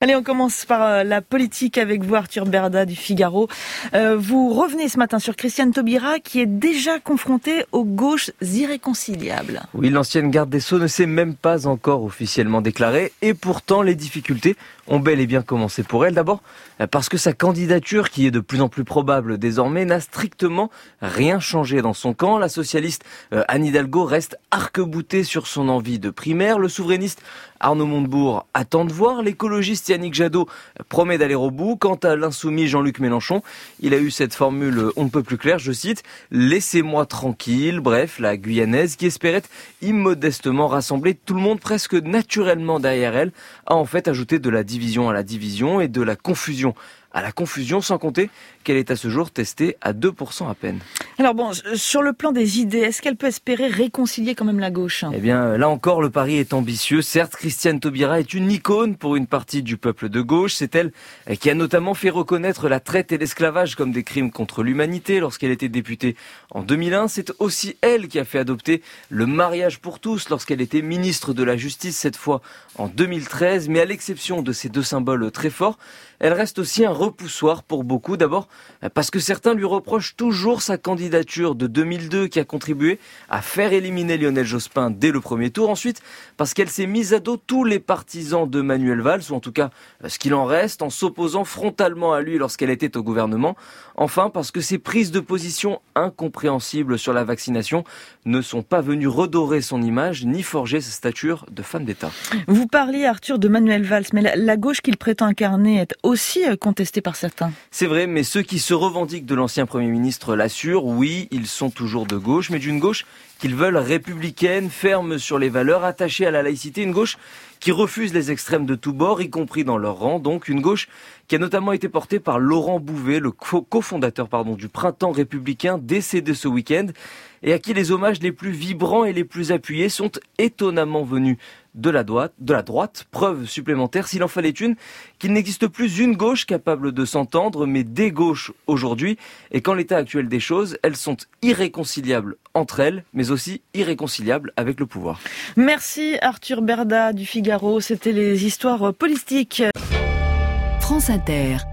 Allez, on commence par la politique avec vous, Arthur Berda du Figaro. Vous revenez ce matin sur Christiane Taubira qui est déjà confrontée aux gauches irréconciliables. Oui, l'ancienne garde des Sceaux ne s'est même pas encore officiellement déclarée et pourtant les difficultés ont bel et bien commencé pour elle. D'abord parce que sa candidature, qui est de plus en plus probable désormais, n'a strictement rien changé dans son camp. La socialiste Anne Hidalgo reste arc-boutée sur son envie de primaire. Le souverainiste Arnaud Montebourg attend de voir. L'écologiste Yannick Jadot promet d'aller au bout. Quant à l'insoumis Jean-Luc Mélenchon, il a eu cette formule on ne peut plus claire, je cite, « Laissez-moi tranquille ». Bref, la Guyanaise, qui espérait immodestement rassembler tout le monde presque naturellement derrière elle, a en fait ajouté de la division à la division et de la confusion à la confusion, sans compter qu'elle est à ce jour testée à 2% à peine. Alors bon, sur le plan des idées, est-ce qu'elle peut espérer réconcilier quand même la gauche ? Eh bien, là encore, le pari est ambitieux. Certes, Christiane Taubira est une icône pour une partie du peuple de gauche. C'est elle qui a notamment fait reconnaître la traite et l'esclavage comme des crimes contre l'humanité lorsqu'elle était députée en 2001. C'est aussi elle qui a fait adopter le mariage pour tous lorsqu'elle était ministre de la Justice, cette fois en 2013. Mais à l'exception de ces deux symboles très forts, elle reste aussi un repoussoir pour beaucoup. D'abord, parce que certains lui reprochent toujours sa candidature de 2002 qui a contribué à faire éliminer Lionel Jospin dès le premier tour. Ensuite, parce qu'elle s'est mise à dos tous les partisans de Manuel Valls, ou en tout cas ce qu'il en reste, en s'opposant frontalement à lui lorsqu'elle était au gouvernement. Enfin, parce que ses prises de position incompréhensibles sur la vaccination ne sont pas venues redorer son image ni forger sa stature de femme d'État. Vous parliez, Arthur, de Manuel Valls, mais la gauche qu'il prétend incarner est aussi contestée par certains. C'est vrai, mais ceux qui se revendiquent de l'ancien Premier ministre l'assurent, oui, ils sont toujours de gauche, mais d'une gauche qu'ils veulent républicaine, ferme sur les valeurs, attachée à la laïcité, une gauche qui refuse les extrêmes de tous bords, y compris dans leur rang, donc une gauche qui a notamment été portée par Laurent Bouvet, le cofondateur du Printemps républicain, décédé ce week-end, et à qui les hommages les plus vibrants et les plus appuyés sont étonnamment venus de la droite, preuve supplémentaire, s'il en fallait une, qu'il n'existe plus une gauche capable de s'entendre, mais des gauches aujourd'hui, et qu'en l'état actuel des choses, elles sont irréconciliables entre elles, mais aussi irréconciliables avec le pouvoir. Merci Arthur Berda du Figaro, c'était les histoires politiques. France Inter.